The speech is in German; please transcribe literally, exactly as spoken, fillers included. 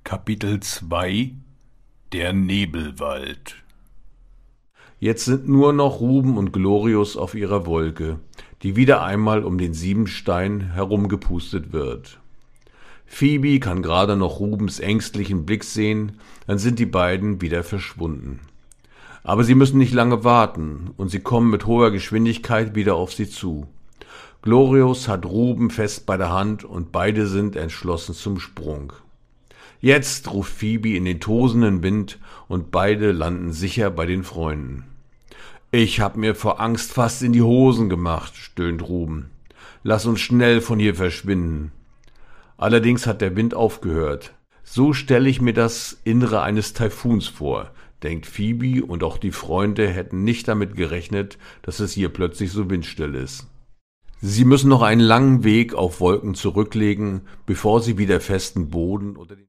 Kapitel zwei Der Nebelwald. Jetzt sind nur noch Ruben und Glorius auf ihrer Wolke, die wieder einmal um den Siebenstein herumgepustet wird. Phoebe kann gerade noch Rubens ängstlichen Blick sehen, dann sind die beiden wieder verschwunden. Aber sie müssen nicht lange warten, und sie kommen mit hoher Geschwindigkeit wieder auf sie zu. Glorius hat Ruben fest bei der Hand und beide sind entschlossen zum Sprung. Jetzt, ruft Phoebe in den tosenden Wind und beide landen sicher bei den Freunden. »Ich hab mir vor Angst fast in die Hosen gemacht«, stöhnt Ruben. »Lass uns schnell von hier verschwinden.« Allerdings hat der Wind aufgehört. So stelle ich mir das Innere eines Taifuns vor, denkt Phoebe, und auch die Freunde hätten nicht damit gerechnet, dass es hier plötzlich so windstill ist. Sie müssen noch einen langen Weg auf Wolken zurücklegen, bevor sie wieder festen Boden unter den